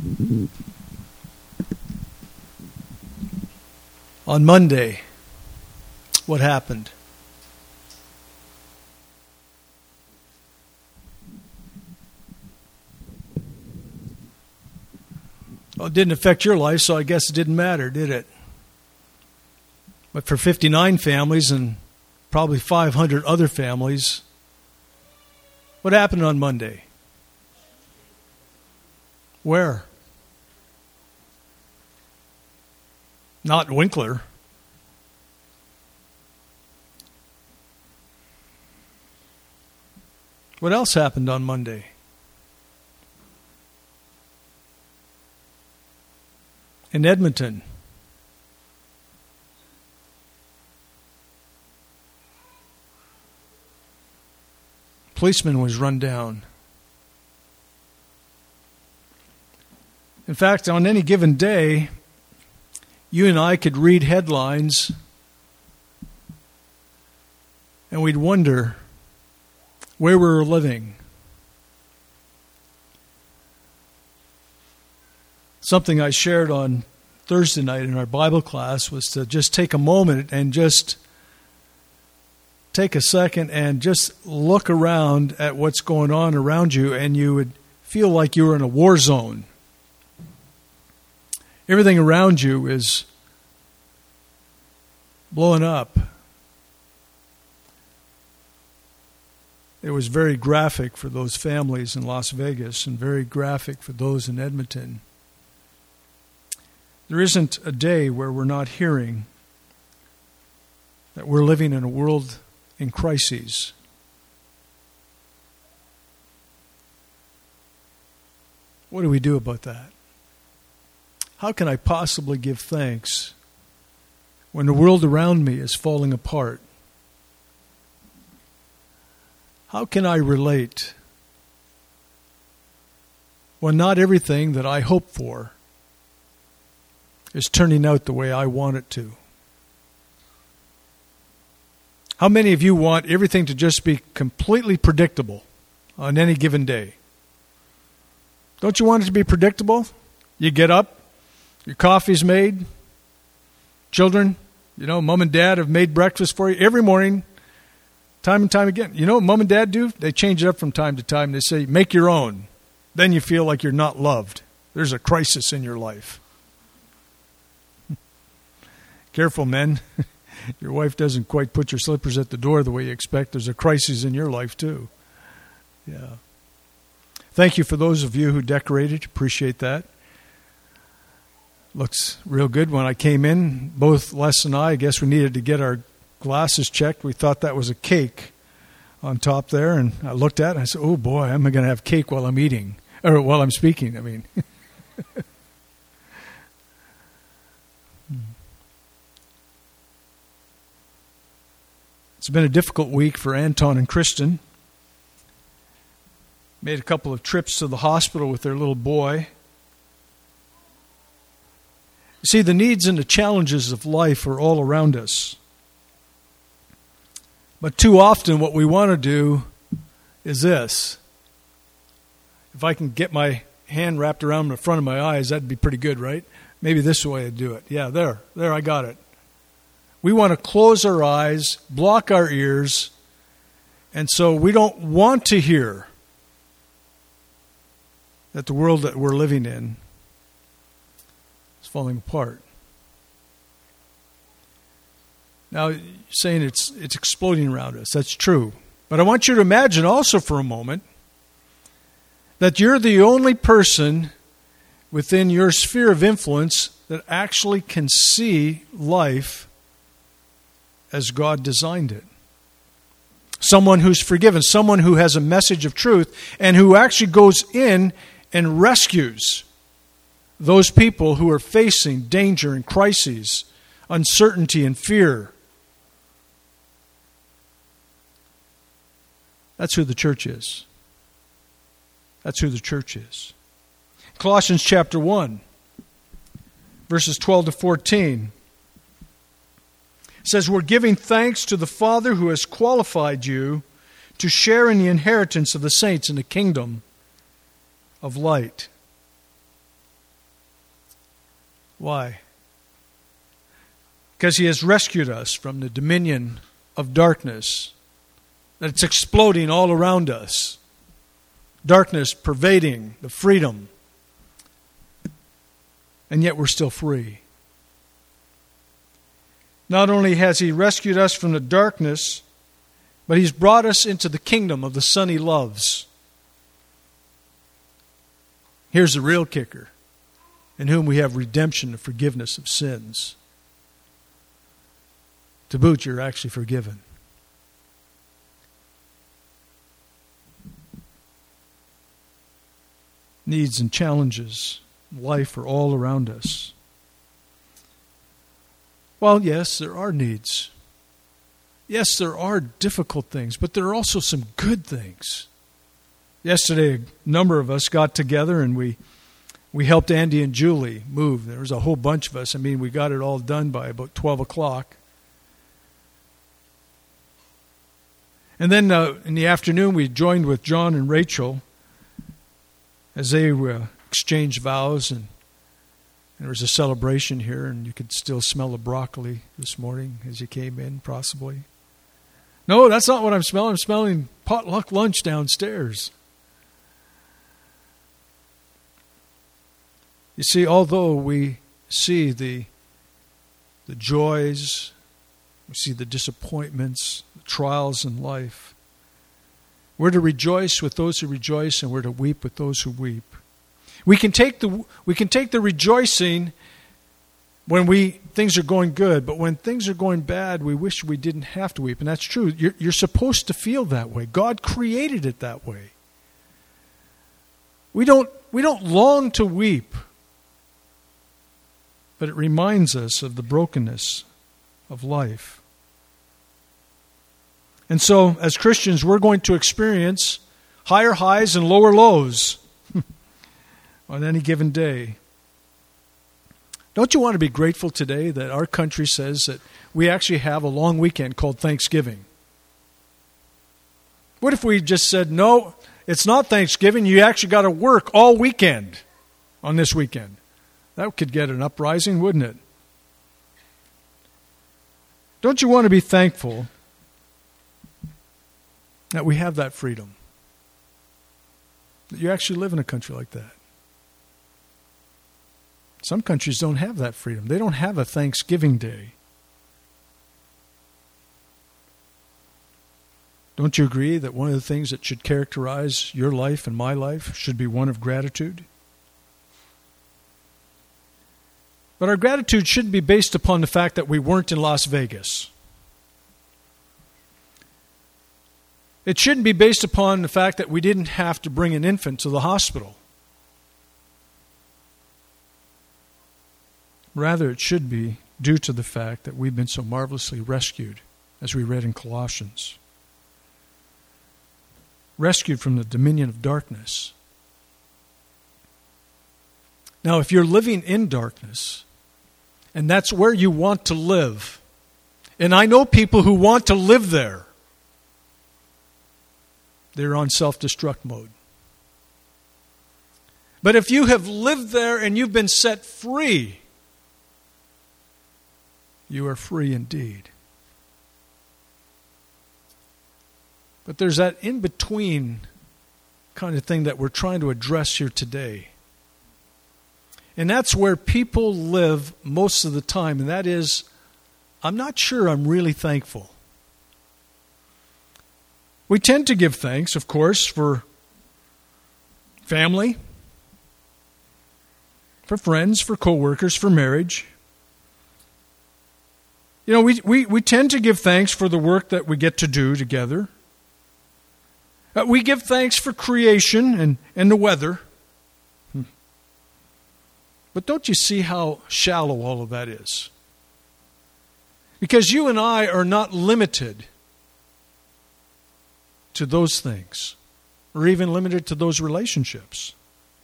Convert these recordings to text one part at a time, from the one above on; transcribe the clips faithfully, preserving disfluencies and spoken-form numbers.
On Monday, what happened? Well, it didn't affect your life, so I guess it didn't matter, did it? But for fifty-nine families and probably five hundred other families, what happened on Monday? Where? Not Winkler. What else happened on Monday? In Edmonton. Policeman was run down. In fact, on any given day, you and I could read headlines and we'd wonder where we were living. Something I shared on Thursday night in our Bible class was to just take a moment and just take a second and just look around at what's going on around you, and you would feel like you were in a war zone. Everything around you is blowing up. It was very graphic for those families in Las Vegas and very graphic for those in Edmonton. There isn't a day where we're not hearing that we're living in a world in crises. What do we do about that? How can I possibly give thanks when the world around me is falling apart? How can I relate when not everything that I hope for is turning out the way I want it to? How many of you want everything to just be completely predictable on any given day? Don't you want it to be predictable? You get up, your coffee's made, children, you know, mom and dad have made breakfast for you every morning, time and time again. You know what mom and dad do? They change it up from time to time. They say, make your own. Then you feel like you're not loved. There's a crisis in your life. Careful, men. Your wife doesn't quite put your slippers at the door the way you expect. There's a crisis in your life, too. Yeah. Thank you for those of you who decorated. Appreciate that. Looks real good. When I came in, both Les and I, I guess we needed to get our glasses checked. We thought that was a cake on top there. And I looked at it and I said, oh, boy, I'm going to have cake while I'm eating. Or while I'm speaking, I mean. It's been a difficult week for Anton and Kristen. Made a couple of trips to the hospital with their little boy. You see, the needs and the challenges of life are all around us. But too often what we want to do is this. If I can get my hand wrapped around the front of my eyes, that'd be pretty good, right? Maybe this is the way I'd do it. Yeah, there. There, I got it. We want to close our eyes, block our ears, and so we don't want to hear that the world that we're living in is falling apart. Now, you're saying it's it's exploding around us. That's true. But I want you to imagine also for a moment that you're the only person within your sphere of influence that actually can see life as God designed it. Someone who's forgiven, someone who has a message of truth, and who actually goes in and rescues those people who are facing danger and crises, uncertainty and fear. That's who the church is. That's who the church is. Colossians chapter one, verses twelve to fourteen. It says, we're giving thanks to the Father who has qualified you to share in the inheritance of the saints in the kingdom of light. Why? Because He has rescued us from the dominion of darkness that's exploding all around us. Darkness pervading the freedom. And yet we're still free. Not only has He rescued us from the darkness, but He's brought us into the kingdom of the Son He loves. Here's the real kicker. In whom we have redemption and forgiveness of sins. To boot, you're actually forgiven. Needs and challenges in life are all around us. Well, yes, there are needs. Yes, there are difficult things, but there are also some good things. Yesterday, a number of us got together and we we helped Andy and Julie move. There was a whole bunch of us. I mean, we got it all done by about twelve o'clock. And then uh, in the afternoon, we joined with John and Rachel as they uh, exchanged vows. And, and there was a celebration here, and you could still smell the broccoli this morning as you came in, possibly. No, that's not what I'm smelling. I'm smelling potluck lunch downstairs. You see, although we see the, the joys, we see the disappointments, the trials in life, we're to rejoice with those who rejoice, and we're to weep with those who weep. We can take the we can take the rejoicing when we things are going good, but when things are going bad, we wish we didn't have to weep, and that's true. You're, you're supposed to feel that way. God created it that way. We don't we don't long to weep. But it reminds us of the brokenness of life. And so, as Christians, we're going to experience higher highs and lower lows on any given day. Don't you want to be grateful today that our country says that we actually have a long weekend called Thanksgiving? What if we just said, no, it's not Thanksgiving, you actually got to work all weekend on this weekend? That could get an uprising, wouldn't it? Don't you want to be thankful that we have that freedom? That you actually live in a country like that? Some countries don't have that freedom. They don't have a Thanksgiving Day. Don't you agree that one of the things that should characterize your life and my life should be one of gratitude? But our gratitude shouldn't be based upon the fact that we weren't in Las Vegas. It shouldn't be based upon the fact that we didn't have to bring an infant to the hospital. Rather, it should be due to the fact that we've been so marvelously rescued, as we read in Colossians. Rescued from the dominion of darkness. Now, if you're living in darkness, and that's where you want to live, and I know people who want to live there, they're on self-destruct mode. But if you have lived there and you've been set free, you are free indeed. But there's that in-between kind of thing that we're trying to address here today. And that's where people live most of the time, and that is, I'm not sure I'm really thankful. We tend to give thanks, of course, for family, for friends, for co-workers, for marriage. You know, we, we, we tend to give thanks for the work that we get to do together. Uh, we give thanks for creation and, and the weather. Hmm. But don't you see how shallow all of that is? Because you and I are not limited to those things, or even limited to those relationships.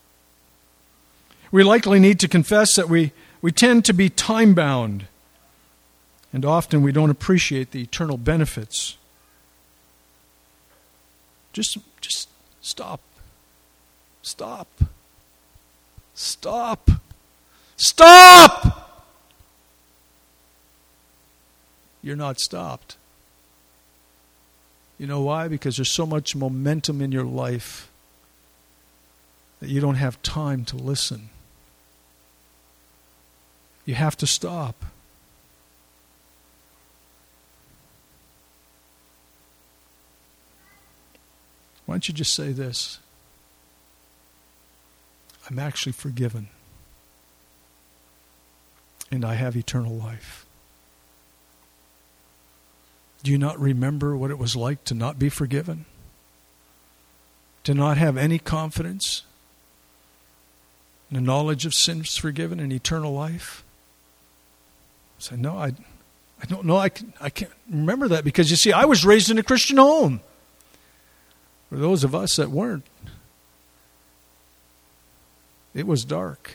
We likely need to confess that we, we tend to be time-bound, and often we don't appreciate the eternal benefits. Just, just stop. Stop. Stop. Stop! You're not stopped. You know why? Because there's so much momentum in your life that you don't have time to listen. You have to stop. Why don't you just say this? I'm actually forgiven. And I have eternal life. Do you not remember what it was like to not be forgiven? To not have any confidence in the knowledge of sins forgiven and eternal life? Say, no, I, I don't know. I, can, I can't remember that because, you see, I was raised in a Christian home. For those of us that weren't, it was dark.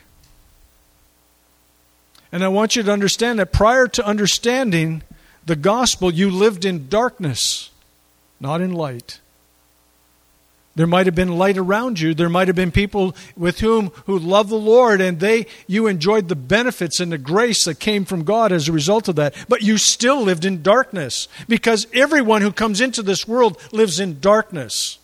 And I want you to understand that prior to understanding the gospel, you lived in darkness, not in light. There might have been light around you. There might have been people with whom who love the Lord, and they you enjoyed the benefits and the grace that came from God as a result of that. But you still lived in darkness, because everyone who comes into this world lives in darkness.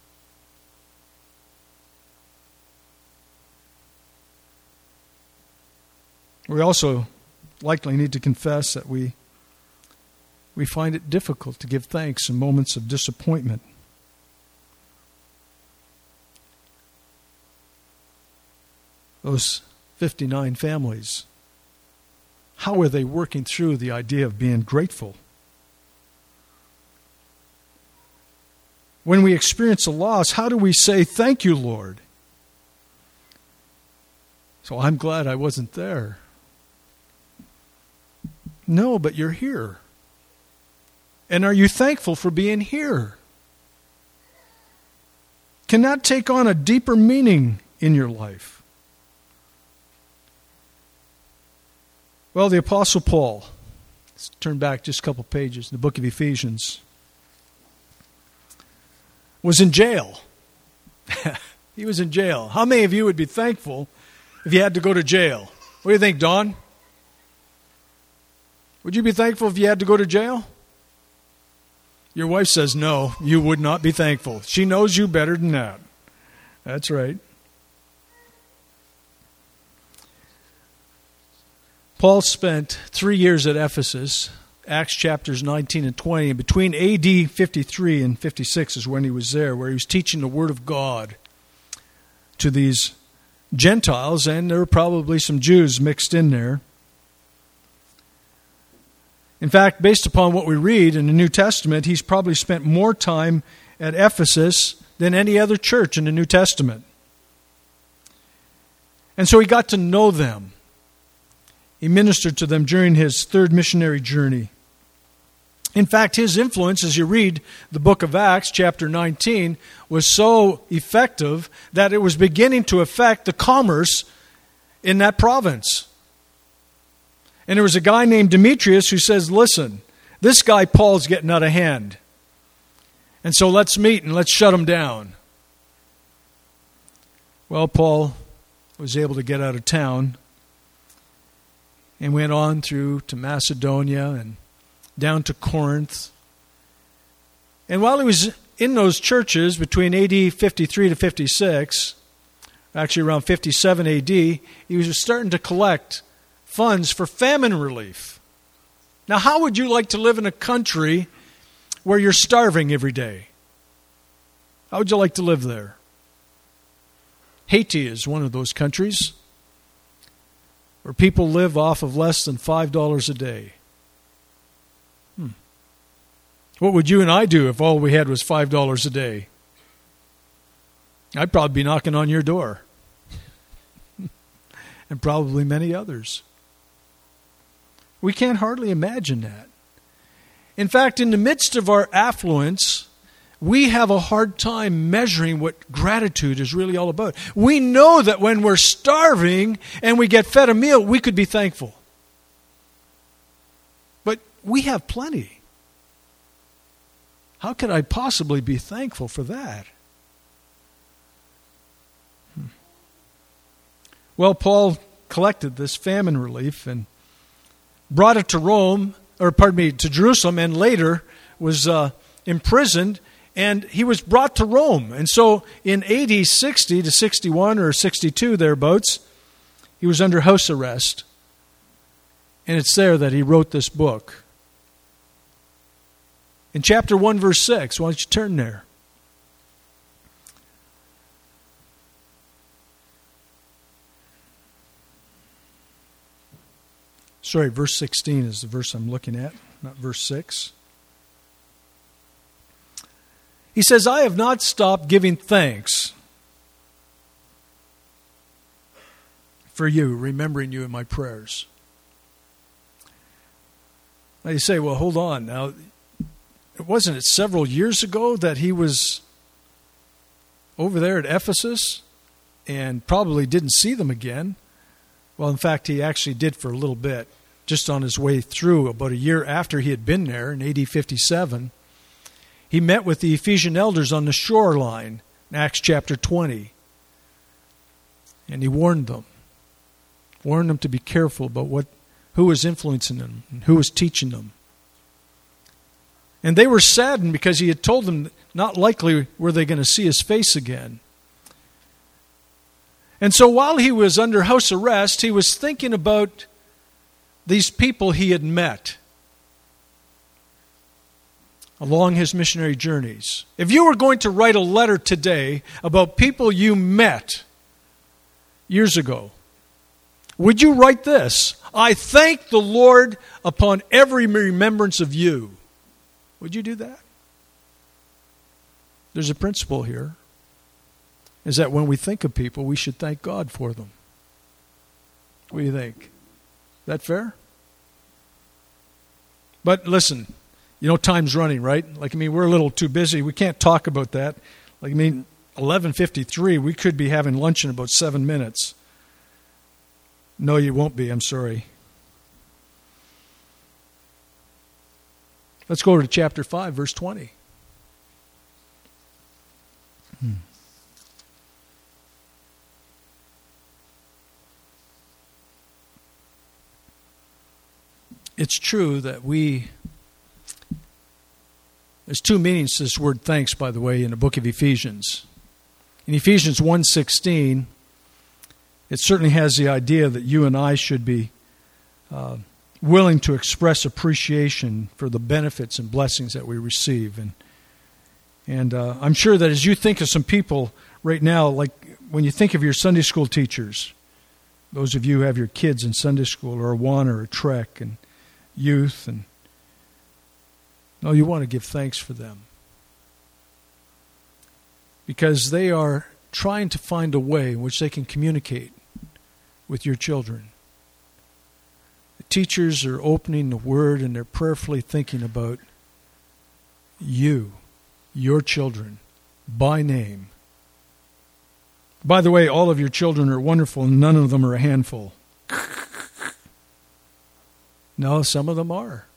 We also likely need to confess that we we find it difficult to give thanks in moments of disappointment. Those fifty-nine families, how are they working through the idea of being grateful? When we experience a loss, how do we say, thank you, Lord? So I'm glad I wasn't there. No, but you're here. And are you thankful for being here? Can that take on a deeper meaning in your life? Well, the Apostle Paul, let's turn back just a couple pages in the book of Ephesians, was in jail. He was in jail. How many of you would be thankful if you had to go to jail? What do you think, Don? Would you be thankful if you had to go to jail? Your wife says no, you would not be thankful. She knows you better than that. That's right. Paul spent three years at Ephesus, Acts chapters nineteen and twenty, and between A D fifty-three and fifty-six is when he was there, where he was teaching the Word of God to these Gentiles, and there were probably some Jews mixed in there. In fact, based upon what we read in the New Testament, he's probably spent more time at Ephesus than any other church in the New Testament. And so he got to know them. He ministered to them during his third missionary journey. In fact, his influence, as you read the book of Acts, chapter nineteen, was so effective that it was beginning to affect the commerce in that province. And there was a guy named Demetrius who says, listen, this guy Paul's getting out of hand. And so let's meet and let's shut him down. Well, Paul was able to get out of town and went on through to Macedonia and down to Corinth. And while he was in those churches between A D fifty-three to fifty-six, actually around fifty-seven A D, he was starting to collect funds for famine relief. Now, how would you like to live in a country where you're starving every day? How would you like to live there? Haiti is one of those countries where people live off of less than five dollars a day. Hmm. What would you and I do if all we had was five dollars a day? I'd probably be knocking on your door. And probably many others. We can't hardly imagine that. In fact, in the midst of our affluence, we have a hard time measuring what gratitude is really all about. We know that when we're starving and we get fed a meal, we could be thankful. But we have plenty. How could I possibly be thankful for that? Hmm. Well, Paul collected this famine relief and brought it to Rome, or pardon me, to Jerusalem, and later was uh, imprisoned, and he was brought to Rome. And so in A D sixty to sixty-one or sixty-two thereabouts, he was under house arrest. And it's there that he wrote this book. In chapter one, verse six, why don't you turn there? Sorry, verse sixteen is the verse I'm looking at, not verse six. He says, I have not stopped giving thanks for you, remembering you in my prayers. Now you say, well, hold on. Now, wasn't it several years ago that he was over there at Ephesus and probably didn't see them again? Well, in fact, he actually did for a little bit, just on his way through, about a year after he had been there in A D fifty-seven. He met with the Ephesian elders on the shoreline in Acts chapter twenty. And he warned them. Warned them to be careful about what, who was influencing them and who was teaching them. And they were saddened because he had told them not likely were they going to see his face again. And so while he was under house arrest, he was thinking about these people he had met along his missionary journeys. If you were going to write a letter today about people you met years ago, would you write this? I thank the Lord upon every remembrance of you. Would you do that? There's a principle here, is that when we think of people, we should thank God for them. What do you think? Is that fair? But listen, you know time's running, right? Like, I mean, we're a little too busy. We can't talk about that. Like, I mean, eleven fifty-three, we could be having lunch in about seven minutes. No, you won't be. I'm sorry. Let's go to chapter five, verse twenty. Hmm. It's true that we, there's two meanings to this word thanks, by the way, in the book of Ephesians. In Ephesians one sixteen, it certainly has the idea that you and I should be uh, willing to express appreciation for the benefits and blessings that we receive. And and uh, I'm sure that as you think of some people right now, like when you think of your Sunday school teachers, those of you who have your kids in Sunday school or Awana or Trek and youth, and no, you want to give thanks for them because they are trying to find a way in which they can communicate with your children. The teachers are opening the Word and they're prayerfully thinking about you, your children, by name. By the way, all of your children are wonderful and none of them are a handful. No, some of them are.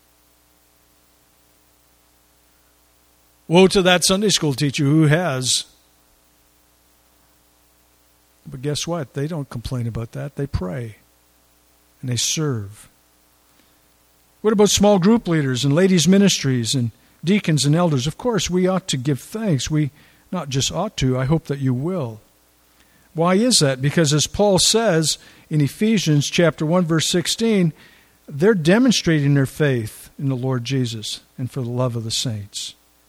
Woe to that Sunday school teacher who has. But guess what? They don't complain about that. They pray. And they serve. What about small group leaders and ladies' ministries and deacons and elders? Of course, we ought to give thanks. We not just ought to, I hope that you will. Why is that? Because as Paul says in Ephesians chapter one, verse sixteen, they're demonstrating their faith in the Lord Jesus and for the love of the saints.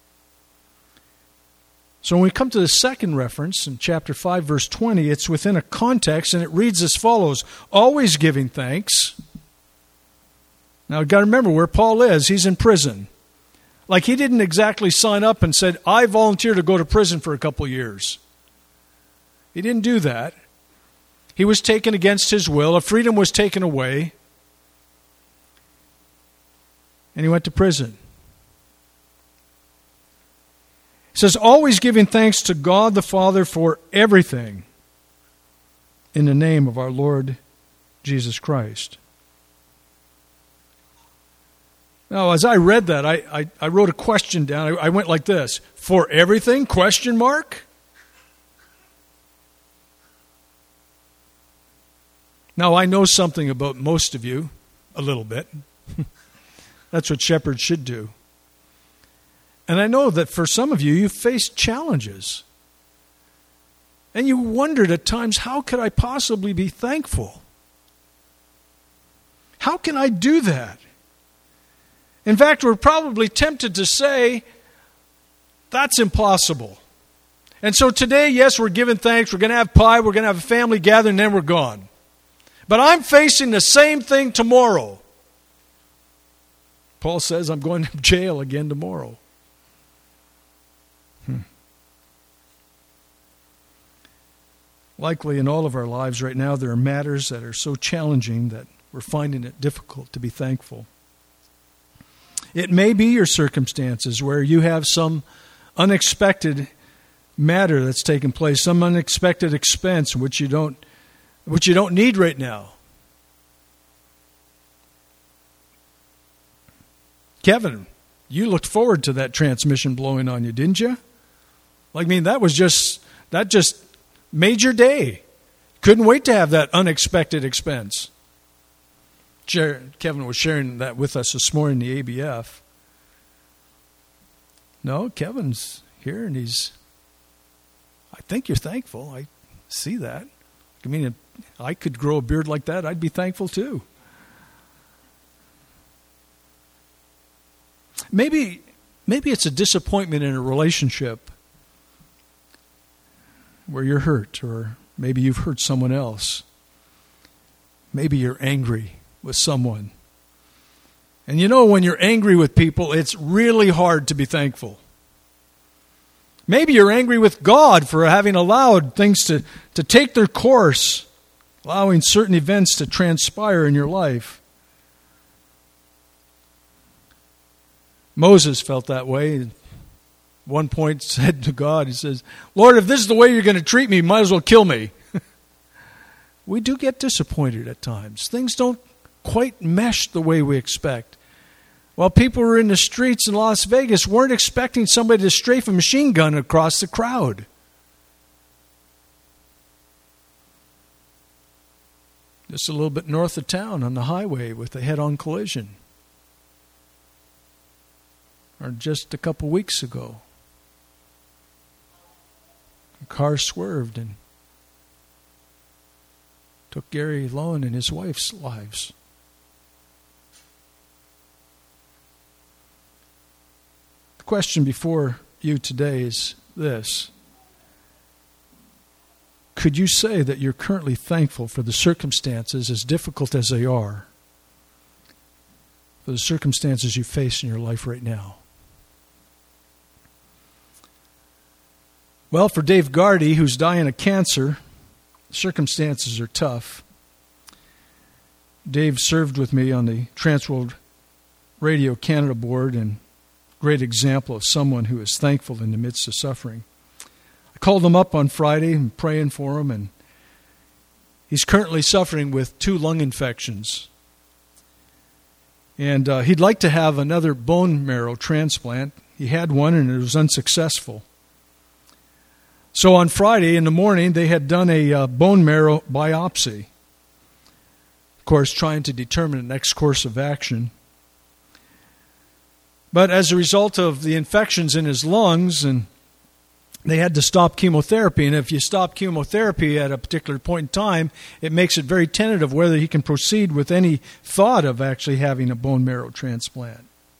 So when we come to the second reference in chapter five, verse twenty, it's within a context, and it reads as follows: always giving thanks. Now, you've got to remember where Paul is. He's in prison. Like, he didn't exactly sign up and said, I volunteer to go to prison for a couple years. He didn't do that. He was taken against his will. A freedom was taken away. And he went to prison. It says, always giving thanks to God the Father for everything in the name of our Lord Jesus Christ. Now, as I read that, I, I, I wrote a question down. I, I went like this: for everything? Question mark? Now, I know something about most of you, a little bit. That's what shepherds should do. And I know that for some of you, you've faced challenges. And you wondered at times, how could I possibly be thankful? How can I do that? In fact, we're probably tempted to say, that's impossible. And so today, yes, we're giving thanks. We're going to have pie. We're going to have a family gathering, and then we're gone. But I'm facing the same thing tomorrow. Paul says, I'm going to jail again tomorrow. Hmm. Likely in all of our lives right now, there are matters that are so challenging that we're finding it difficult to be thankful. It may be your circumstances where you have some unexpected matter that's taken place, some unexpected expense which you don't which you don't need right now. Kevin, you looked forward to that transmission blowing on you, didn't you? Like, I mean, that was just that just made your day. Couldn't wait to have that unexpected expense. Kevin was sharing that with us this morning in the A B F. No, Kevin's here, and he's, I think you're thankful. I see that. I mean, if I could grow a beard like that, I'd be thankful too. Maybe, maybe it's a disappointment in a relationship where you're hurt, or maybe you've hurt someone else. Maybe you're angry with someone. And you know, when you're angry with people, it's really hard to be thankful. Maybe you're angry with God for having allowed things to, to take their course, allowing certain events to transpire in your life. Moses felt that way. At one point said to God, he says, Lord, if this is the way you're going to treat me, you might as well kill me. We do get disappointed at times. Things don't quite mesh the way we expect. While people were in the streets in Las Vegas, weren't expecting somebody to strafe a machine gun across the crowd. Just a little bit north of town on the highway with a head-on collision. Or just a couple weeks ago, a car swerved and took Gary Lowen and his wife's lives. The question before you today is this. Could you say that you're currently thankful for the circumstances, as difficult as they are, for the circumstances you face in your life right now? Well, for Dave Gardy, who's dying of cancer, circumstances are tough. Dave served with me on the Transworld Radio Canada board, and great example of someone who is thankful in the midst of suffering. I called him up on Friday and praying for him, and he's currently suffering with two lung infections. And uh, he'd like to have another bone marrow transplant. He had one, and it was unsuccessful. So on Friday in the morning, they had done a uh, bone marrow biopsy. Of course, trying to determine the next course of action. But as a result of the infections in his lungs, and they had to stop chemotherapy. And if you stop chemotherapy at a particular point in time, it makes it very tentative whether he can proceed with any thought of actually having a bone marrow transplant.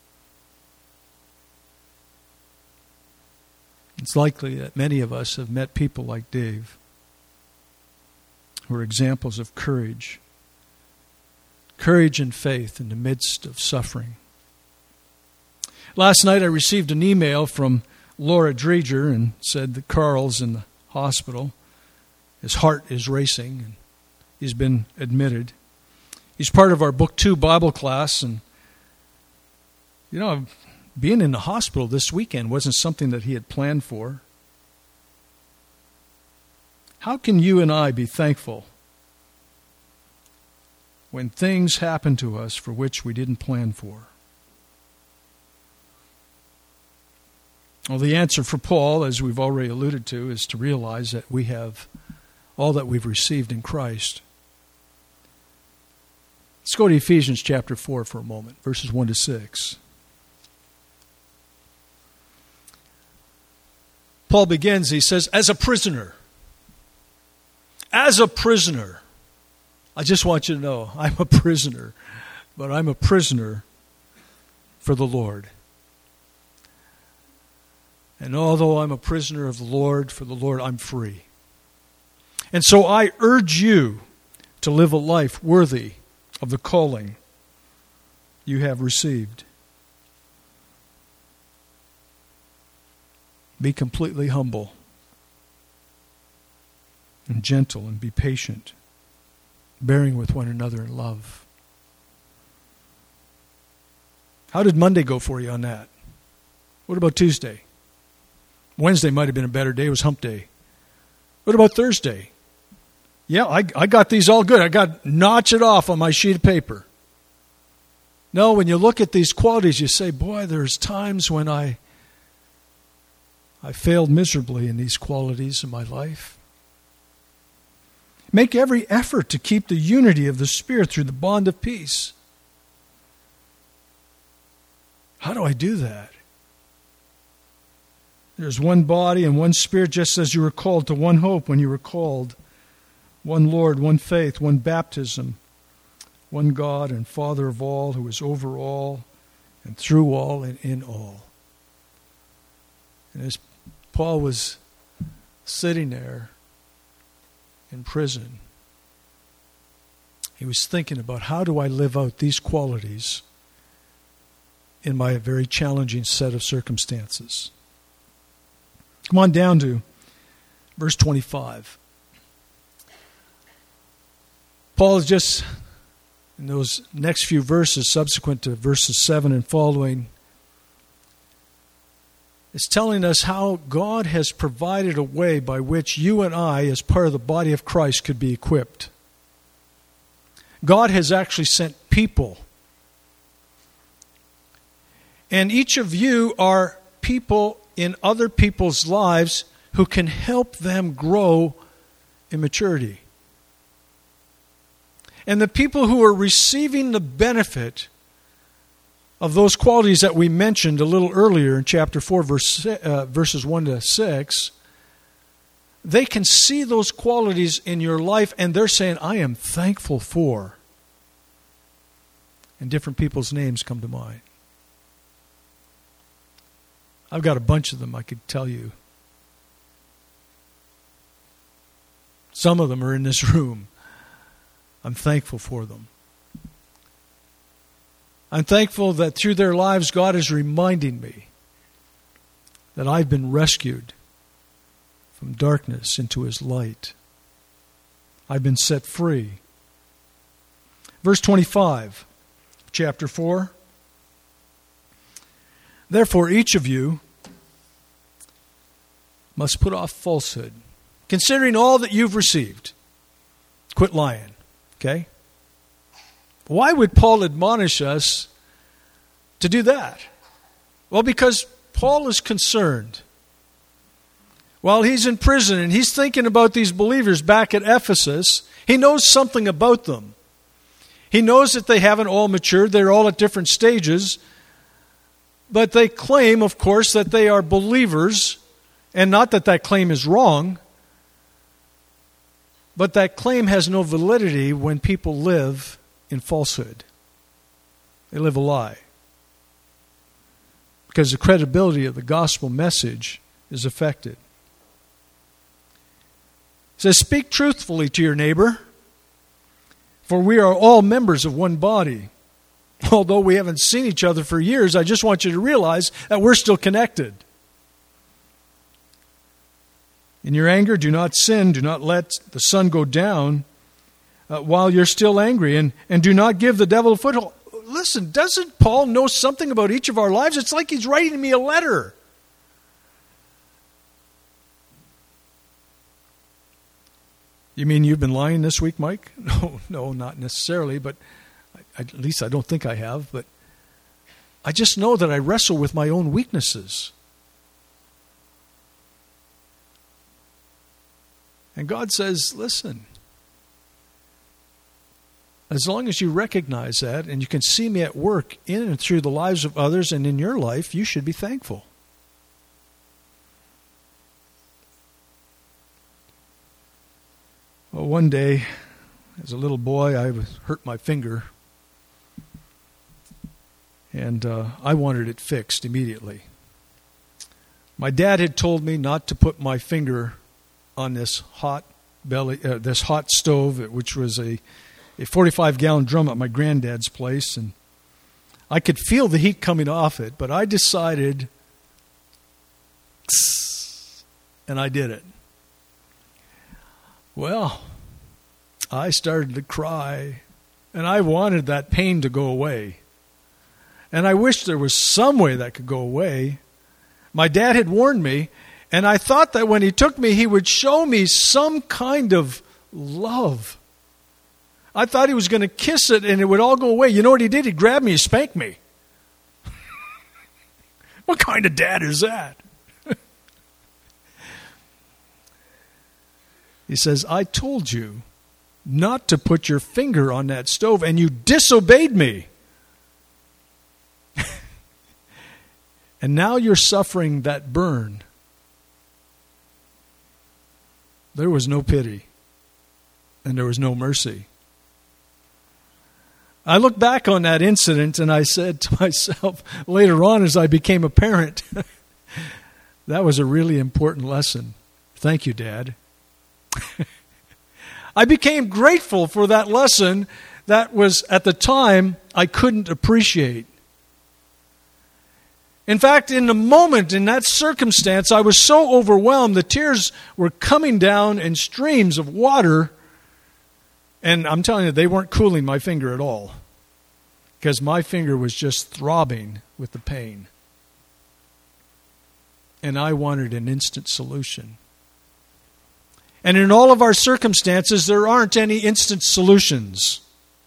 It's likely that many of us have met people like Dave, who are examples of courage. Courage and faith in the midst of suffering. Last night I received an email from Laura Dreger and said that Carl's in the hospital. His heart is racing, and he's been admitted. He's part of our Book two Bible class, and you know, being in the hospital this weekend wasn't something that he had planned for. How can you and I be thankful when things happen to us for which we didn't plan for? Well, the answer for Paul, as we've already alluded to, is to realize that we have all that we've received in Christ. Let's go to Ephesians chapter four for a moment, verses one to six. Paul begins, he says, as a prisoner. As a prisoner. I just want you to know, I'm a prisoner, but I'm a prisoner for the Lord. And although I'm a prisoner of the Lord, for the Lord, I'm free. And so I urge you to live a life worthy of the calling you have received. Be completely humble and gentle and be patient, bearing with one another in love. How did Monday go for you on that? What about Tuesday? Wednesday might have been a better day. It was hump day. What about Thursday? Yeah, I, I got these all good. I got notch it off on my sheet of paper. No, when you look at these qualities, you say, boy, there's times when I, I failed miserably in these qualities in my life. Make every effort to keep the unity of the Spirit through the bond of peace. How do I do that? There's one body and one Spirit, just as you were called to one hope when you were called. One Lord, one faith, one baptism, one God and Father of all, who is over all and through all and in all. And as Paul was sitting there in prison, he was thinking about, how do I live out these qualities in my very challenging set of circumstances? Come on down to verse twenty-five. Paul is just, in those next few verses, subsequent to verses seven and following, is telling us how God has provided a way by which you and I, as part of the body of Christ, could be equipped. God has actually sent people. And each of you are people in other people's lives who can help them grow in maturity. And the people who are receiving the benefit of those qualities that we mentioned a little earlier in chapter four, verse, uh, verses one to six, they can see those qualities in your life and they're saying, I am thankful for. And different people's names come to mind. I've got a bunch of them I could tell you. Some of them are in this room. I'm thankful for them. I'm thankful that through their lives, God is reminding me that I've been rescued from darkness into His light. I've been set free. Verse twenty-five, chapter four. Therefore, each of you must put off falsehood, considering all that you've received. Quit lying, okay? Why would Paul admonish us to do that? Well, because Paul is concerned. While he's in prison and he's thinking about these believers back at Ephesus, he knows something about them. He knows that they haven't all matured. They're all at different stages. But they claim, of course, that they are believers, and not that that claim is wrong, but that claim has no validity when people live in falsehood. They live a lie. Because the credibility of the gospel message is affected. It says, speak truthfully to your neighbor, for we are all members of one body. Although we haven't seen each other for years, I just want you to realize that we're still connected. In your anger, do not sin. Do not let the sun go down uh, while you're still angry. And, and do not give the devil a foothold. Listen, doesn't Paul know something about each of our lives? It's like he's writing me a letter. You mean you've been lying this week, Mike? No, no, not necessarily, but I, at least I don't think I have. But I just know that I wrestle with my own weaknesses. And God says, listen, as long as you recognize that and you can see me at work in and through the lives of others and in your life, you should be thankful. Well, one day, as a little boy, I was hurt my finger, and uh, I wanted it fixed immediately. My dad had told me not to put my finger on this hot belly, uh, this hot stove, which was a a forty-five gallon drum at my granddad's place, and I could feel the heat coming off it, but I decided, and I did it. Well, I started to cry, and I wanted that pain to go away. And I wished there was some way that could go away. My dad had warned me, and I thought that when he took me, he would show me some kind of love. I thought he was going to kiss it and it would all go away. You know what he did? He grabbed me and spanked me. What kind of dad is that? He says, I told you not to put your finger on that stove and you disobeyed me. And now you're suffering that burn. There was no pity and there was no mercy. I look back on that incident and I said to myself later on as I became a parent, that was a really important lesson. Thank you, Dad. I became grateful for that lesson that was at the time I couldn't appreciate. In fact, in the moment, in that circumstance, I was so overwhelmed, the tears were coming down in streams of water. And I'm telling you, they weren't cooling my finger at all, because my finger was just throbbing with the pain. And I wanted an instant solution. And in all of our circumstances, there aren't any instant solutions.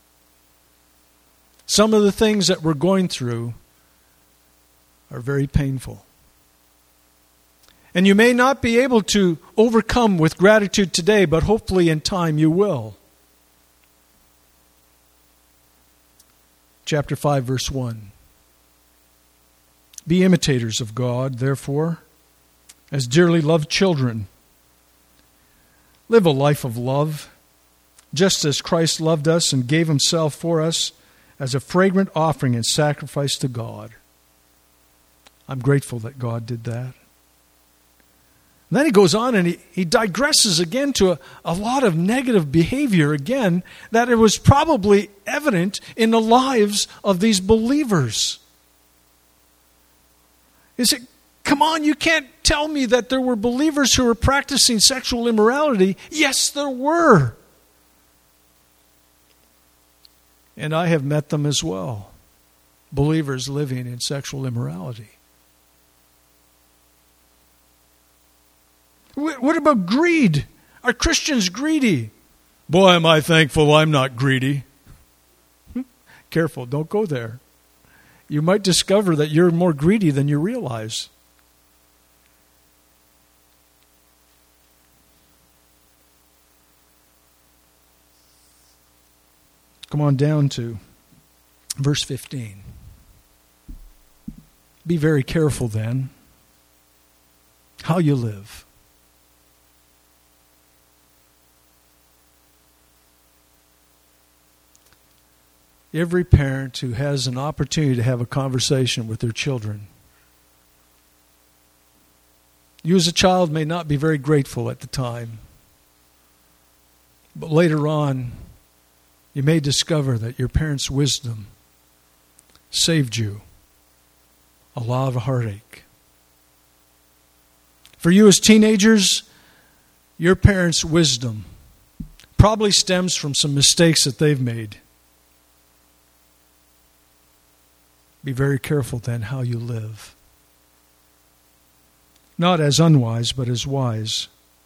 Some of the things that we're going through are very painful. And you may not be able to overcome with gratitude today, but hopefully in time you will. Chapter five, verse one. Be imitators of God, therefore, as dearly loved children. Live a life of love, just as Christ loved us and gave himself for us as a fragrant offering and sacrifice to God. I'm grateful that God did that. And then he goes on and he, he digresses again to a, a lot of negative behavior again that it was probably evident in the lives of these believers. He said, come on, you can't tell me that there were believers who were practicing sexual immorality. Yes, there were. And I have met them as well. Believers living in sexual immorality. What about greed? Are Christians greedy? Boy, am I thankful I'm not greedy. Careful, don't go there. You might discover that you're more greedy than you realize. Come on down to verse fifteen. Be very careful then how you live. Every parent who has an opportunity to have a conversation with their children. You as a child may not be very grateful at the time, but later on, you may discover that your parents' wisdom saved you a lot of heartache. For you as teenagers, your parents' wisdom probably stems from some mistakes that they've made. Be very careful then how you live. Not as unwise, but as wise.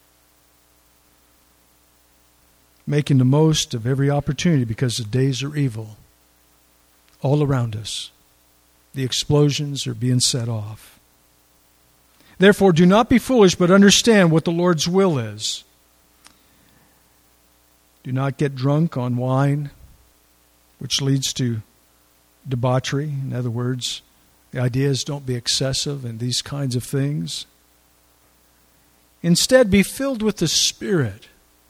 Making the most of every opportunity because the days are evil. All around us. The explosions are being set off. Therefore, do not be foolish, but understand what the Lord's will is. Do not get drunk on wine, which leads to debauchery. In other words, the idea is don't be excessive and these kinds of things. Instead, be filled with the Spirit.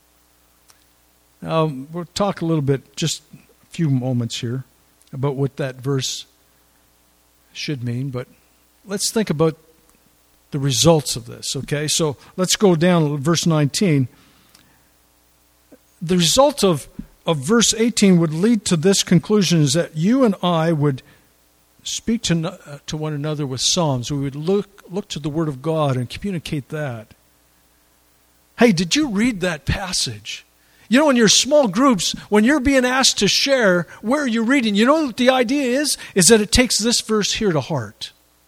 Now, we'll talk a little bit, just a few moments here, about what that verse should mean, but let's think about the results of this, okay? So let's go down to verse nineteen. The result of, of verse eighteen would lead to this conclusion, is that you and I would speak to, uh, to one another with psalms. We would look, look to the Word of God and communicate that. Hey, did you read that passage? You know, in your small groups, when you're being asked to share, where are you reading? You know what the idea is? Is that it takes this verse here to heart.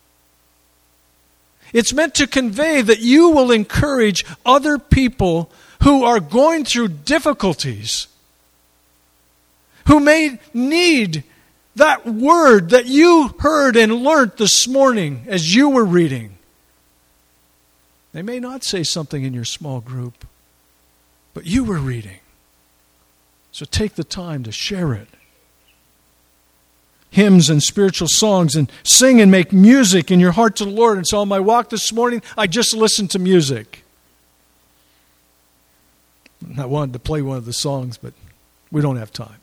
It's meant to convey that you will encourage other people who are going through difficulties, who may need that word that you heard and learned this morning as you were reading. They may not say something in your small group, but you were reading. So take the time to share it. Hymns and spiritual songs, and sing and make music in your heart to the Lord. And so on my walk this morning, I just listened to music. I wanted to play one of the songs, but we don't have time.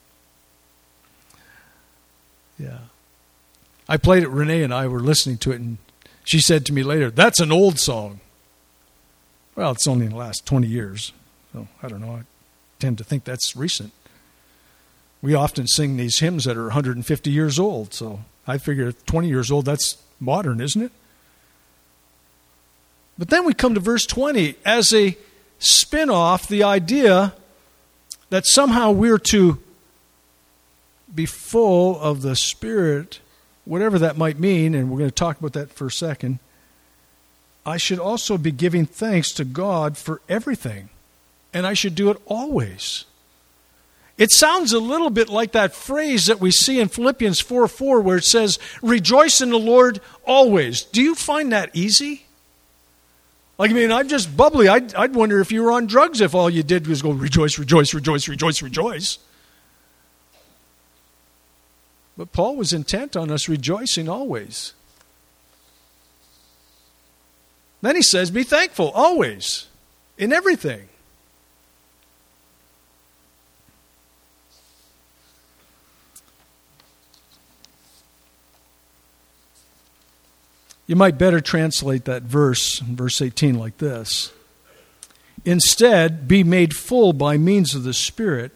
Yeah. I played it, Renee and I were listening to it, and she said to me later, that's an old song. Well, it's only in the last twenty years. So I don't know. I tend to think that's recent. We often sing these hymns that are one hundred fifty years old. So I figure twenty years old, that's modern, isn't it? But then we come to verse twenty as a spin-off, the idea that somehow we're to be full of the Spirit, whatever that might mean, and we're going to talk about that for a second. I should also be giving thanks to God for everything, and I should do it always. It sounds a little bit like that phrase that we see in Philippians four four where it says, rejoice in the Lord always. Do you find that easy? Like, I mean, I'm just bubbly. I'd, I'd wonder if you were on drugs if all you did was go rejoice, rejoice, rejoice, rejoice, rejoice. But Paul was intent on us rejoicing always. Then he says, be thankful always, in everything. You might better translate that verse, verse eighteen, like this. Instead, be made full by means of the Spirit,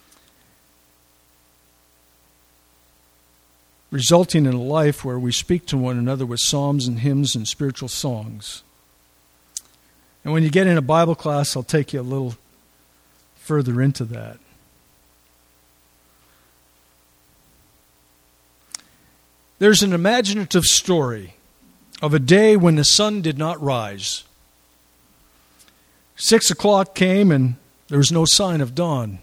resulting in a life where we speak to one another with psalms and hymns and spiritual songs. And when you get in a Bible class, I'll take you a little further into that. There's an imaginative story of a day when the sun did not rise. Six o'clock came and there was no sign of dawn.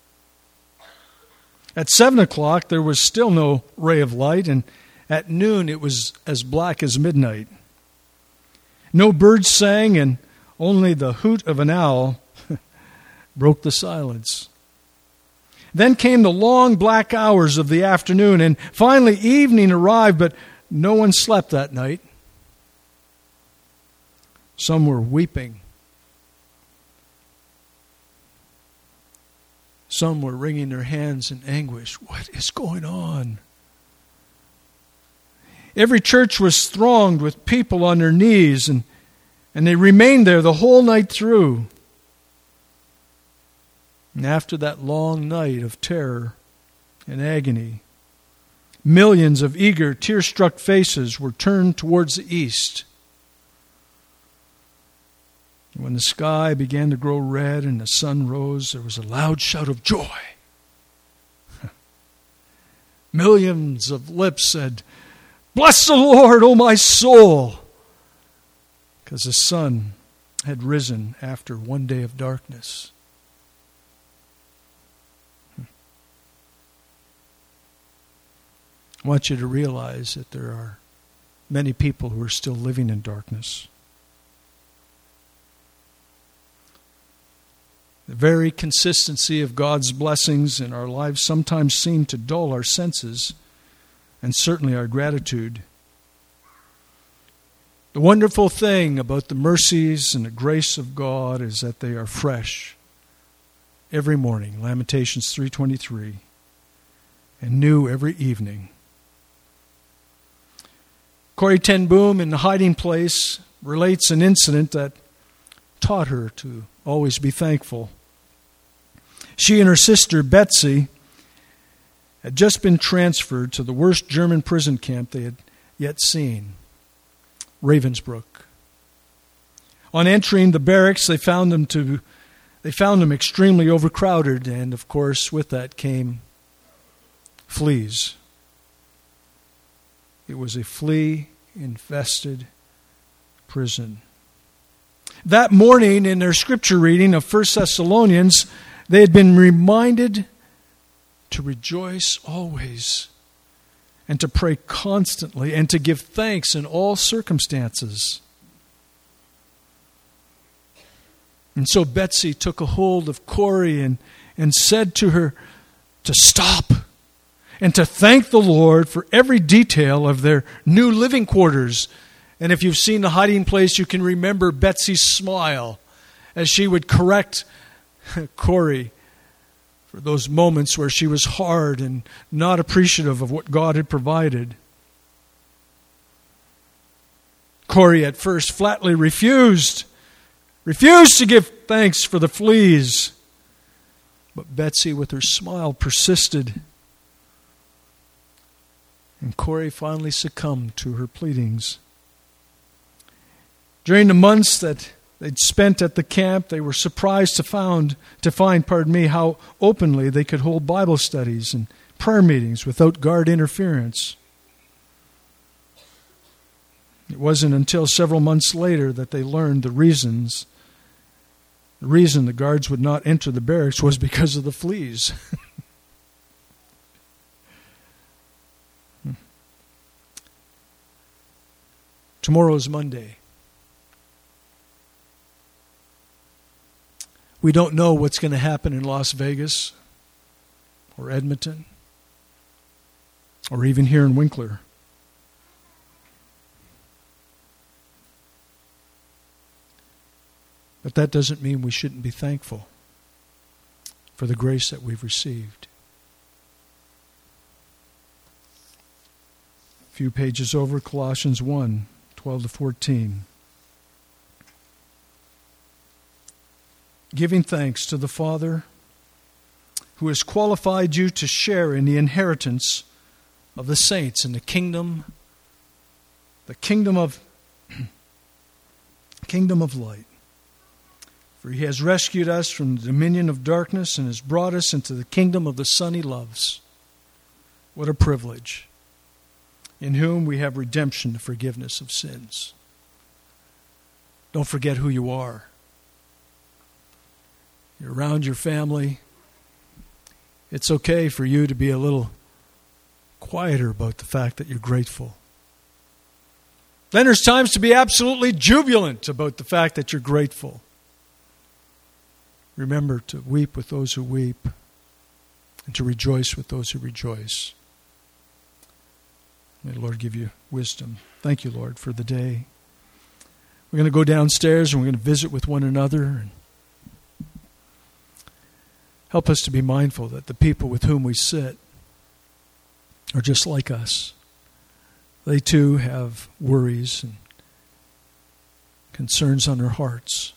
At seven o'clock, there was still no ray of light, and at noon it was as black as midnight. No birds sang, and only the hoot of an owl broke the silence. Then came the long black hours of the afternoon, and finally evening arrived, but no one slept that night. Some were weeping. Some were wringing their hands in anguish. What is going on? Every church was thronged with people on their knees, and, and they remained there the whole night through. And after that long night of terror and agony, millions of eager, tear-struck faces were turned towards the east. When the sky began to grow red and the sun rose, there was a loud shout of joy. Millions of lips said, "Bless the Lord, O my soul," because the sun had risen after one day of darkness. I want you to realize that there are many people who are still living in darkness. The very consistency of God's blessings in our lives sometimes seem to dull our senses and certainly our gratitude. The wonderful thing about the mercies and the grace of God is that they are fresh every morning, Lamentations three twenty-three, and new every evening. Corrie ten Boom, in The Hiding Place, relates an incident that taught her to always be thankful. She and her sister Betsy had just been transferred to the worst German prison camp they had yet seen, Ravensbrück. On entering the barracks, they found them to they found them extremely overcrowded, and of course, with that came fleas. It was a flea-infested prison. That morning, in their scripture reading of First Thessalonians, they had been reminded to rejoice always, and to pray constantly, and to give thanks in all circumstances. And so Betsy took a hold of Corrie and, and said to her to stop and to thank the Lord for every detail of their new living quarters. And if you've seen The Hiding Place, you can remember Betsy's smile as she would correct Corrie for those moments where she was hard and not appreciative of what God had provided. Corrie at first flatly refused, refused to give thanks for the fleas. But Betsy, with her smile, persisted. And Corrie finally succumbed to her pleadings. During the months that they'd spent at the camp, they were surprised to found to find, pardon me, how openly they could hold Bible studies and prayer meetings without guard interference. It wasn't until several months later that they learned the reasons. The reason the guards would not enter the barracks was because of the fleas. Tomorrow is Monday. We don't know what's going to happen in Las Vegas or Edmonton or even here in Winkler. But that doesn't mean we shouldn't be thankful for the grace that we've received. A few pages over, Colossians one, twelve to fourteen. Giving thanks to the Father who has qualified you to share in the inheritance of the saints in the kingdom, the kingdom of kingdom of light. For he has rescued us from the dominion of darkness and has brought us into the kingdom of the Son he loves. What a privilege. In whom we have redemption, the forgiveness of sins. Don't forget who you are. You're around your family. It's okay for you to be a little quieter about the fact that you're grateful. Then there's times to be absolutely jubilant about the fact that you're grateful. Remember to weep with those who weep and to rejoice with those who rejoice. May the Lord give you wisdom. Thank you, Lord, for the day. We're going to go downstairs and we're going to visit with one another. And help us to be mindful that the people with whom we sit are just like us. They too have worries and concerns on their hearts.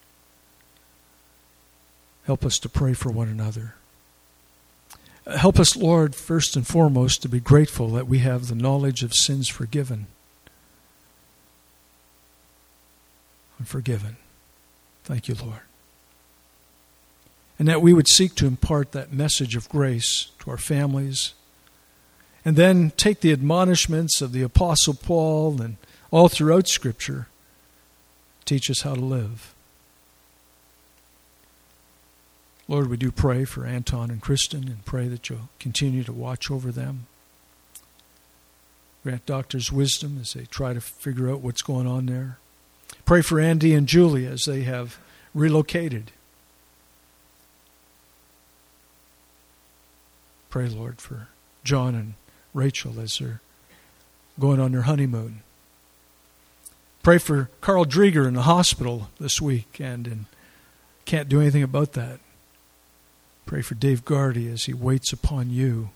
Help us to pray for one another. Help us, Lord, first and foremost, to be grateful that we have the knowledge of sins forgiven. And forgiven. Thank you, Lord. And that we would seek to impart that message of grace to our families. And then take the admonishments of the Apostle Paul and all throughout Scripture. Teach us how to live. Lord, we do pray for Anton and Kristen and pray that you'll continue to watch over them. Grant doctors wisdom as they try to figure out what's going on there. Pray for Andy and Julie as they have relocated. Pray, Lord, for John and Rachel as they're going on their honeymoon. Pray for Carl Drieger in the hospital this weekend and can't do anything about that. Pray for Dave Gardy as he waits upon you.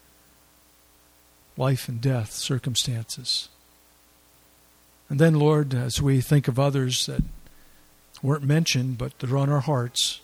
Life and death circumstances. And then, Lord, as we think of others that weren't mentioned but that are on our hearts,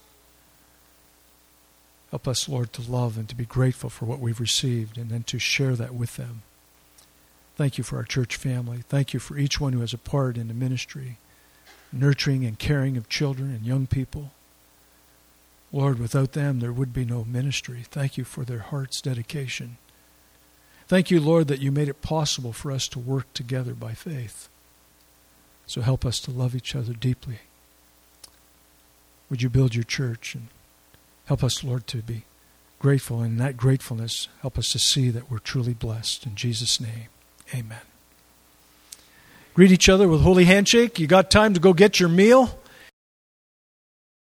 help us, Lord, to love and to be grateful for what we've received and then to share that with them. Thank you for our church family. Thank you for each one who has a part in the ministry, nurturing and caring of children and young people. Lord, without them there would be no ministry. Thank you for their heart's dedication. Thank you, Lord, that you made it possible for us to work together by faith. So help us to love each other deeply. Would you build your church and help us, Lord, to be grateful, and in that gratefulness, help us to see that we're truly blessed. In Jesus' name, amen. Greet each other with a holy handshake. You got time to go get your meal?